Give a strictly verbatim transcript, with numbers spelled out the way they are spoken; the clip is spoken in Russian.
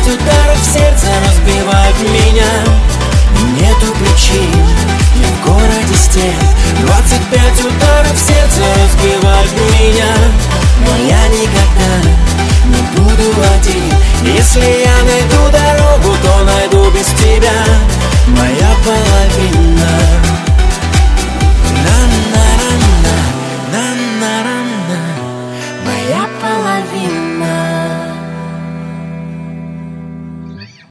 пять ударов в сердце разбивают меня. Нету причин, я в городе стен. Двадцать пять ударов в сердце разбивают меня.